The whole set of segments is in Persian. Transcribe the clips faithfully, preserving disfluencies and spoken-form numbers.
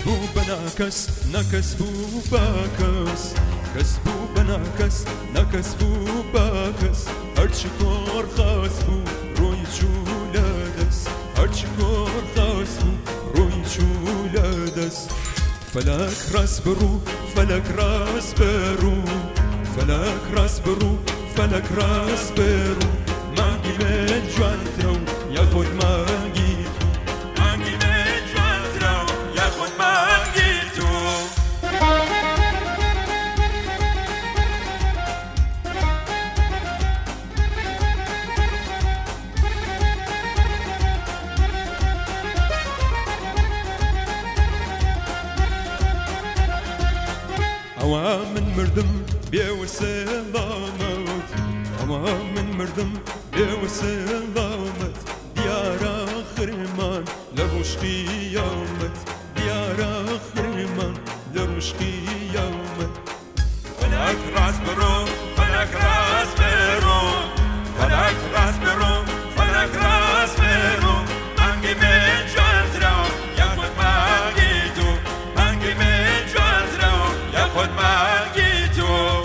بوو بە ناکەس نەکەس بوو باکەس کەس بوو بە ناکەس نەکەس بوو باکەس هەرچی کۆڕ خاس بوو ڕۆی چوو لە دەست هەرچی کۆڕ خاس بوو ڕۆی چوو لە دەست فەلەک ڕاست بڕوو فەلەک ڕاست بڕوو فەلەک ڕاست بڕوو فەلەک ڕاست بڕوو مانگی من جوانترە و یاخۆت مانگی تو مانگی من جوانترە و یاخۆت مانگی تو ئەوە من مردم بێوە سەڵامەت ئەوە من مردم بێوە سەڵامەت دیارە خرمان لە ڕۆژ قیامەت دیارە خرمان لە ڕۆژ قیامەت فەلەک ڕاست بڕۆ فەلەک ڕاست بڕۆ فەلەک ڕاست بڕۆ فەلەک ڕاست بڕۆ مانگی من جوانترە و یاخۆت مانگی تو مانگی من جوانترە و یاخۆت مانگی تو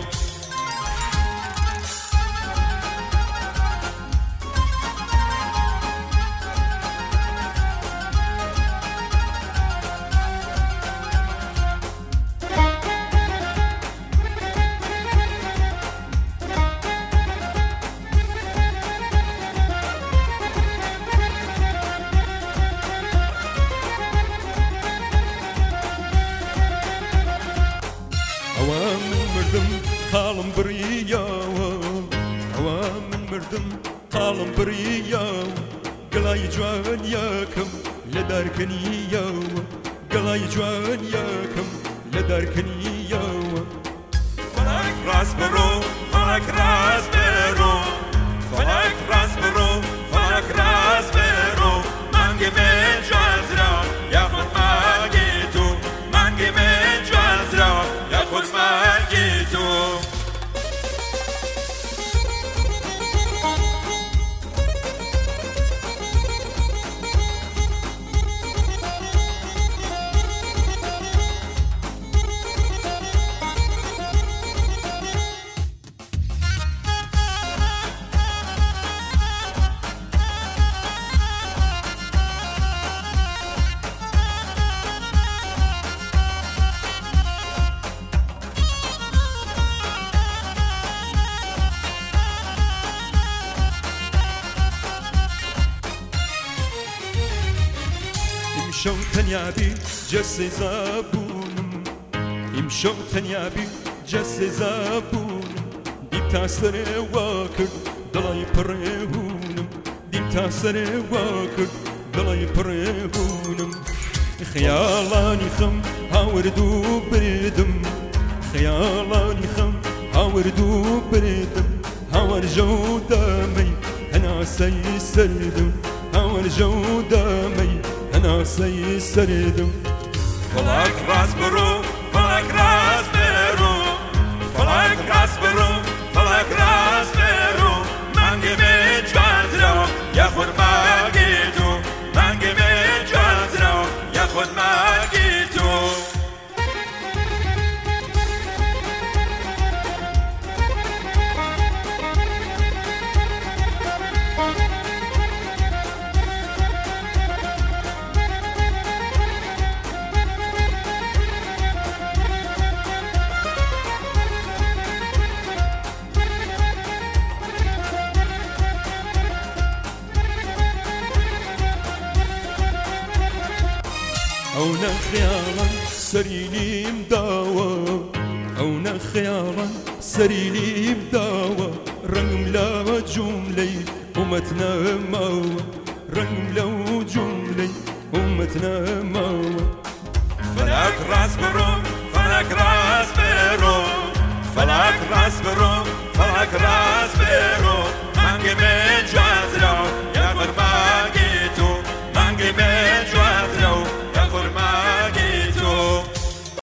ئەوە من مردم قاڵم بڕیاوە ئەوە من مردم قاڵم بڕیاوە گەڵای جوان یەکەم لە دارکەنیەوە گەڵای جوان یەکەم لە دارکەنیەوە فەلەک ڕاست بڕۆ فەلەک ڕاست بڕۆ فەلەک ڕاست بڕۆ فەلەک ڕاست بڕۆ مانگی من جوانترە یاخۆت مانگی تو مانگی من جوانترە یاخۆت مانگی تو ئیمشەو تەنیابی جە سێزابوونم ئیمشەو تەنیابی جە سێزابوونم دیم تا سەرێوا کرد دڵی پڕێهونم دیم تا سەرێوا کرد دڵی پڕێهونم خەیاڵانی خەم هاوردوو بردم خەیاڵانی خەم هاوردوو بردم هاوەرژە و دەمەی هەناسەی سەردم هاوەرژە و دەمەی هەناسەی سەردم فەلەک ڕاست بڕۆ فەلەک ڕاست بڕۆ فەلەک ڕاست بڕۆ فەلەک ڕاست بڕۆ مانگی من جوانترە یاخۆت مانگی تو مانگی من جوانترە یاخۆت مانگی تو ئەو نەخەیاڵان سەری لیم داوە ئەو نەخەیاڵان سەری لیم داوە ڕەنگم لە جوملەی ئومەت نەماوە ڕەنگم لەو جوملەی ئومەت نەماوە فەلەک ڕاست بڕۆ فەلەک ڕاست بڕۆ فەلەک ڕاست بڕۆ